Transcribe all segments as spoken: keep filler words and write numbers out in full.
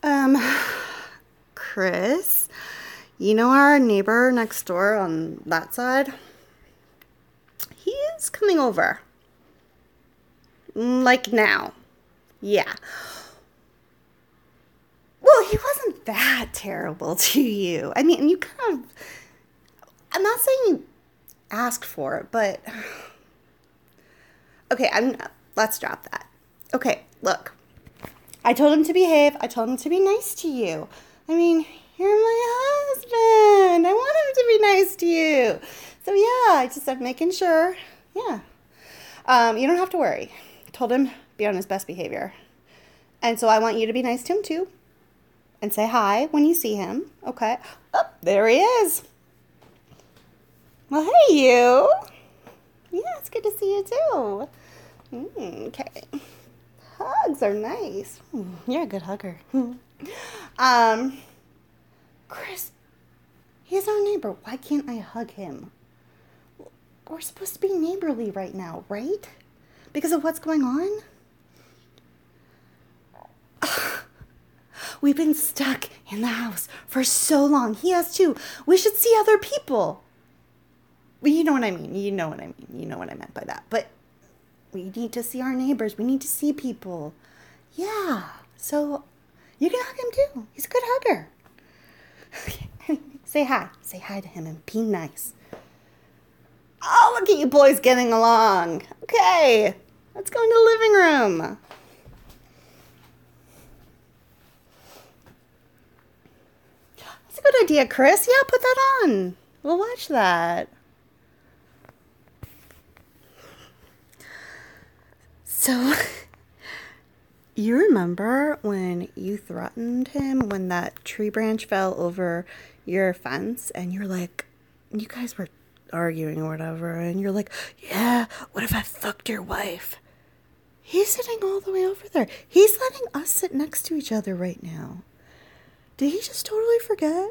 Um, Chris, you know our neighbor next door on that side? He is coming over. Mm, Like now. Yeah. Well, he wasn't that terrible to you. I mean, you kind of. I'm not saying you asked for it, but. Okay, I'm. Let's drop that. Okay, look. I told him to behave. I told him to be nice to you. I mean, you're my husband. I want him to be nice to you. So yeah, I just I'm making sure. Yeah. Um, you don't have to worry. Told him be on his best behavior. And so I want you to be nice to him too. And say hi when you see him. Okay. Oh, there he is. Well, hey you. Yeah, it's good to see you too. Mm, okay. Hugs are nice. Hmm, you're a good hugger. um, Chris, he's our neighbor. Why can't I hug him? We're supposed to be neighborly right now, right? Because of what's going on? We've been stuck in the house for so long. He has too. We should see other people. Well, you know what I mean. You know what I mean. You know what I meant by that. But we need to see our neighbors. We need to see people. Yeah. So you can hug him too. He's a good hugger. Say hi. Say hi to him and be nice. Oh, look at you boys getting along. Okay. Let's go into the living room. That's a good idea, Chris. Yeah, put that on. We'll watch that. So, you remember when you threatened him when that tree branch fell over your fence and you're like, you guys were arguing or whatever, and you're like, yeah, what if I fucked your wife? He's sitting all the way over there. He's letting us sit next to each other right now. Did he just totally forget?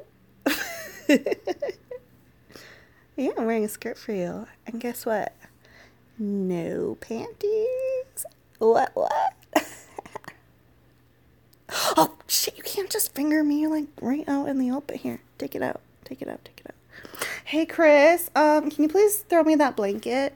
Yeah, I'm wearing a skirt for you. And guess what? No panties. What, what? Oh, shit, you can't just finger me, like, right out in the open. Here, take it out. Take it out, take it out. Hey, Chris, um, can you please throw me that blanket?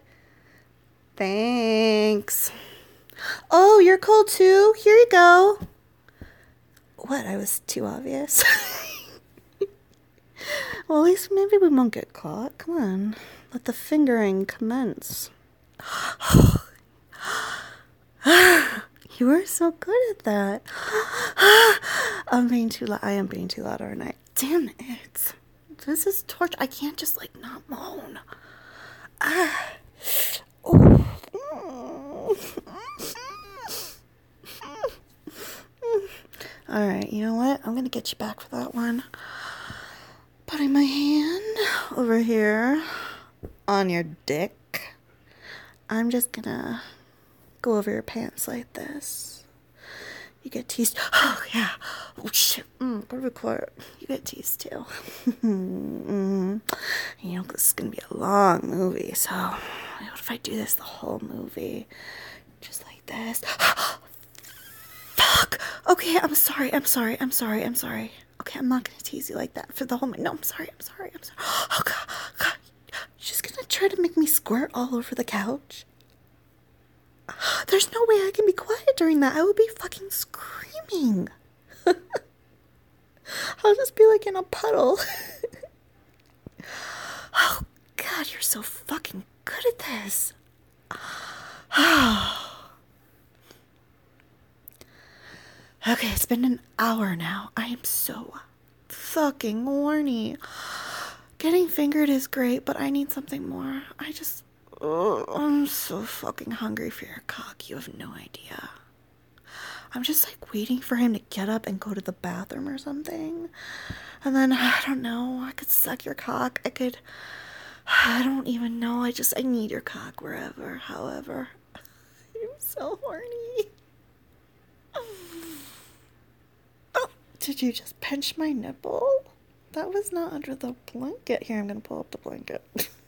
Thanks. Oh, you're cold too? Here you go. What, I was too obvious? Well, at least maybe we won't get caught. Come on, let the fingering commence. You are so good at that. I'm being too loud. I am being too loud, aren't I? Damn it. This is torture. I can't just, like, not moan. Ah. Oh. Alright, you know what? I'm gonna get you back for that one. Putting my hand over here on your dick. I'm just gonna go over your pants like this. You get teased. Oh, yeah. Oh, shit. Mm, gotta be quiet. You get teased, too. mm-hmm. You know, this is gonna be a long movie, so what if I do this the whole movie? Just like this. Fuck! Okay, I'm sorry, I'm sorry, I'm sorry, I'm sorry. Okay, I'm not gonna tease you like that for the whole movie. No, I'm sorry, I'm sorry, I'm sorry. Oh, God, God. You're just gonna try to make me squirt all over the couch? There's no way I can be quiet during that. I would be fucking screaming. I'll just be like in a puddle. Oh, God, you're so fucking good at this. Okay, it's been an hour now. I am so fucking horny. Getting fingered is great, but I need something more. I just... Oh, I'm so fucking hungry for your cock. You have no idea. I'm just like waiting for him to get up and go to the bathroom or something. And then, I don't know, I could suck your cock. I could, I don't even know. I just, I need your cock wherever, however. I'm so horny. Oh, did you just pinch my nipple? That was not under the blanket. Here, I'm gonna pull up the blanket.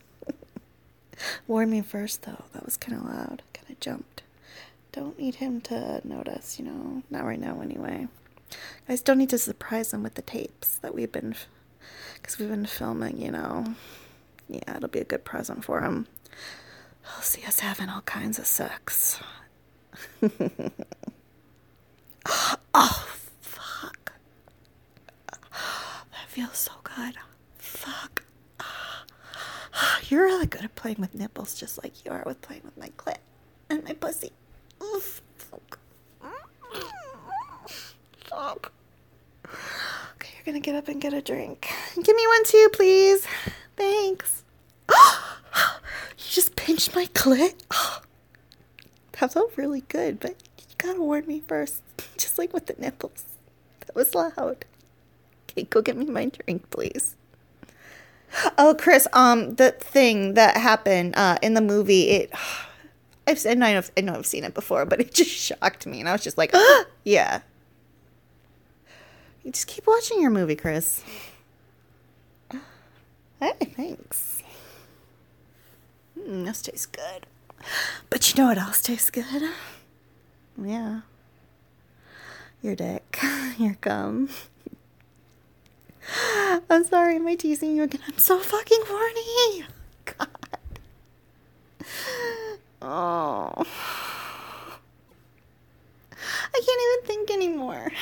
Warn me first, though. That was kind of loud. Kind of jumped. Don't need him to notice, you know. Not right now, anyway. I still need to surprise him with the tapes that we've been, because we've been filming, you know. Yeah, it'll be a good present for him. He'll see us having all kinds of sex. Oh, fuck. That feels so good. Fuck. You're really good at playing with nipples, just like you are with playing with my clit and my pussy. Oof. Fuck. Fuck. Okay, you're gonna get up and get a drink. Give me one too, please. Thanks. You just pinched my clit? That felt really good, but you gotta warn me first. Just like with the nipples. That was loud. Okay, go get me my drink, please. Oh, Chris, um, the thing that happened uh, in the movie, it, I've, I, know I've, I know I've seen it before, but it just shocked me, and I was just like, yeah. You just keep watching your movie, Chris. Hey, thanks. Mm, this tastes good. But you know what else tastes good? Yeah. Your dick. Your cum. I'm sorry, am I teasing you again? I'm so fucking horny. God. Oh. I can't even think anymore.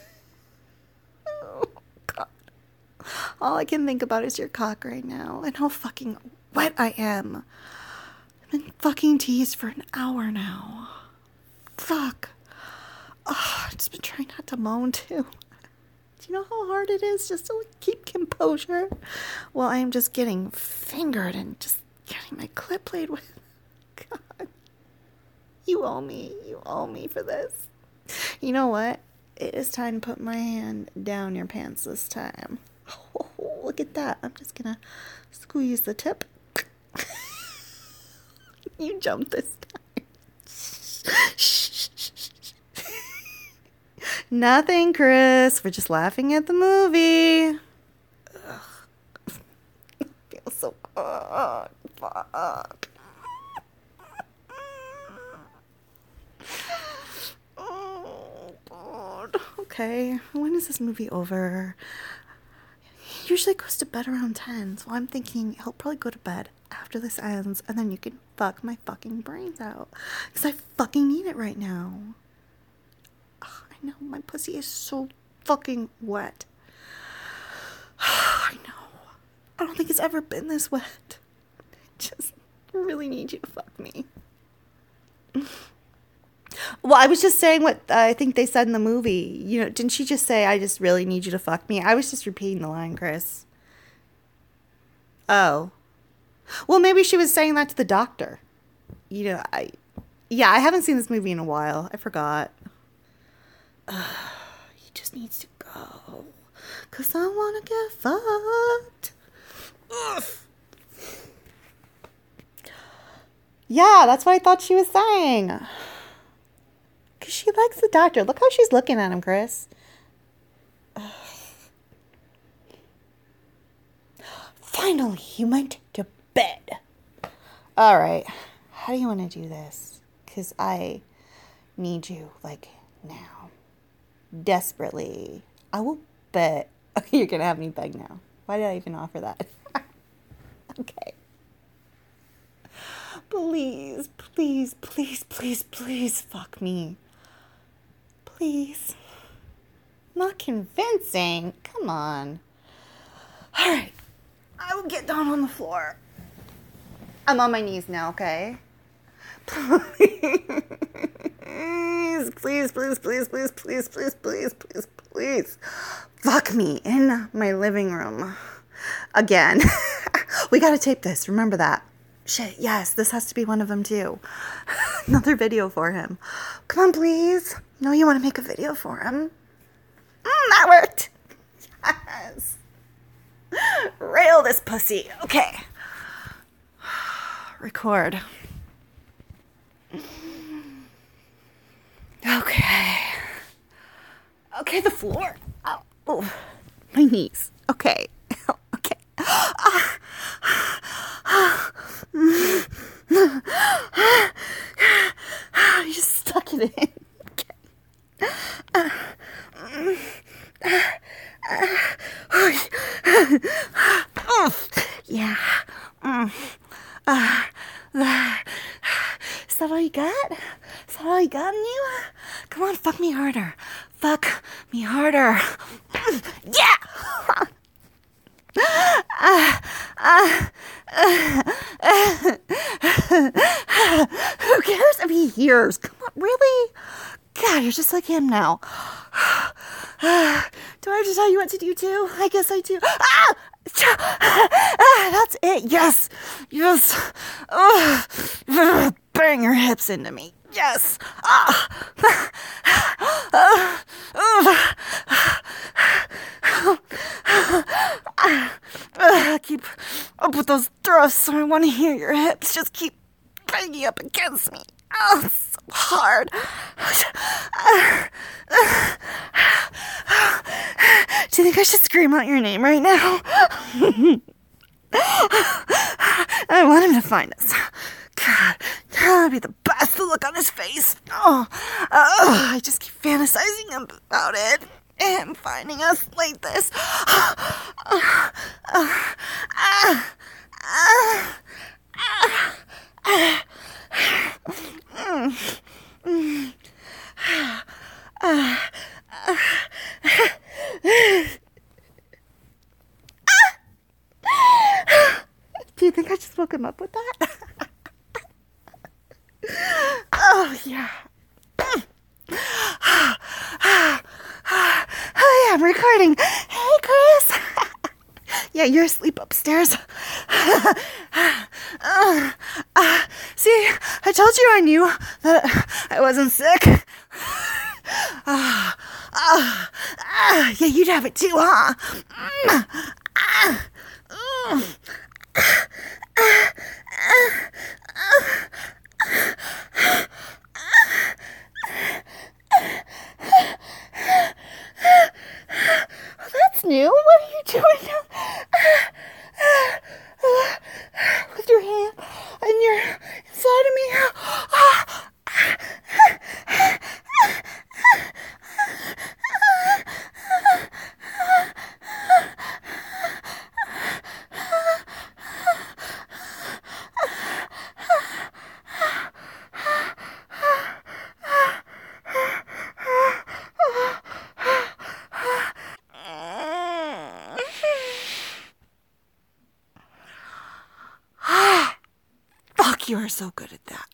Oh, God. All I can think about is your cock right now and how fucking wet I am. I've been fucking teased for an hour now. Fuck. Oh, I've just been trying not to moan too. Do you know how hard it is just to like, keep composure? Well, I am just getting fingered and just getting my clit played with. God. You owe me. You owe me for this. You know what? It is time to put my hand down your pants this time. Oh, look at that. I'm just gonna squeeze the tip. You jumped this time. Nothing, Chris. We're just laughing at the movie. Ugh. Feels so good. Fuck. Oh, God. Okay. When is this movie over? He usually goes to bed around ten, so I'm thinking he'll probably go to bed after this ends, and then you can fuck my fucking brains out. Because I fucking need it right now. No, my pussy is so fucking wet. I know. I don't think it's ever been this wet. I just really need you to fuck me. Well, I was just saying what uh, I think they said in the movie. You know, didn't she just say, I just really need you to fuck me? I was just repeating the line, Chris. Oh. Well, maybe she was saying that to the doctor. You know, I... Yeah, I haven't seen this movie in a while. I forgot. Uh, he just needs to go. Because I want to get fucked. Ugh. Yeah, that's what I thought she was saying. Because she likes the doctor. Look how she's looking at him, Chris. Ugh. Finally, he went to bed. All right. How do you want to do this? Because I need you, like, now. Desperately. I will bet. Okay, you're going to have me beg now. Why did I even offer that? Okay. Please, please, please, please, please fuck me. Please. Not convincing. Come on. All right. I will get down on the floor. I'm on my knees now, okay? Please, please, please, please, please, please, please, please, please, please. Fuck me in my living room. Again. We gotta tape this. Remember that. Shit, yes, this has to be one of them too. Another video for him. Come on, please. You know you want to make a video for him. Mm, that worked. Yes. Rail this pussy. Okay. Record. Okay. Okay, the floor. Oh, oh, my knees. Okay. Okay. You just stuck it in. Okay. fuck me harder. Fuck me harder. Yeah! Uh, uh, uh, uh, who cares if he hears? Come on, really? God, you're just like him now. Do I have to tell you what to do too? I guess I do. Ah! Ah, that's it. Yes. Yes. Oh, bang your hips into me. Yes. Ah. Ah. Ah. Keep up with those thrusts. I want to hear your hips. Just keep banging up against me. Oh, it's so hard. Do you think I should scream out your name right now? I want him to find us. God, that'd be the best. The look on his face. Oh, oh, I just keep fantasizing about it. And finding us like this. Do you think I just woke him up with that? Oh, yeah. Oh, yeah, I'm recording. Hey, Chris. Yeah, you're asleep upstairs. uh, uh, see, I told you I knew that I wasn't sick. Uh, uh, uh, yeah, you'd have it too, huh? Mm, uh, mm, uh, That's new. What are you doing now? With your hand and you're inside of me. Fuck, you are so good at that.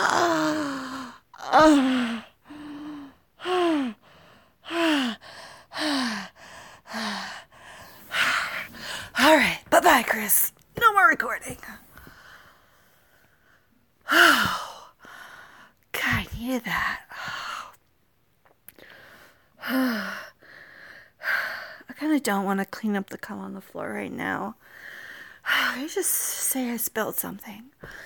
All right, bye-bye, Chris. No more recording. Oh, God, I needed that. I kind of don't want to clean up the cum on the floor right now. I just say I spilled something.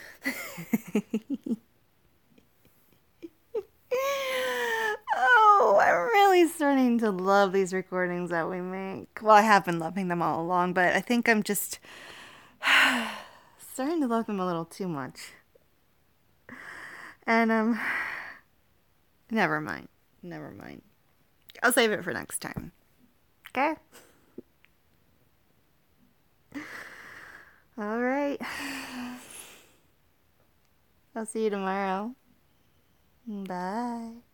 Oh, I'm really starting to love these recordings that we make. Well, I have been loving them all along, but I think I'm just starting to love them a little too much. And, um, never mind. Never mind. I'll save it for next time. Okay? All right. I'll see you tomorrow. Bye.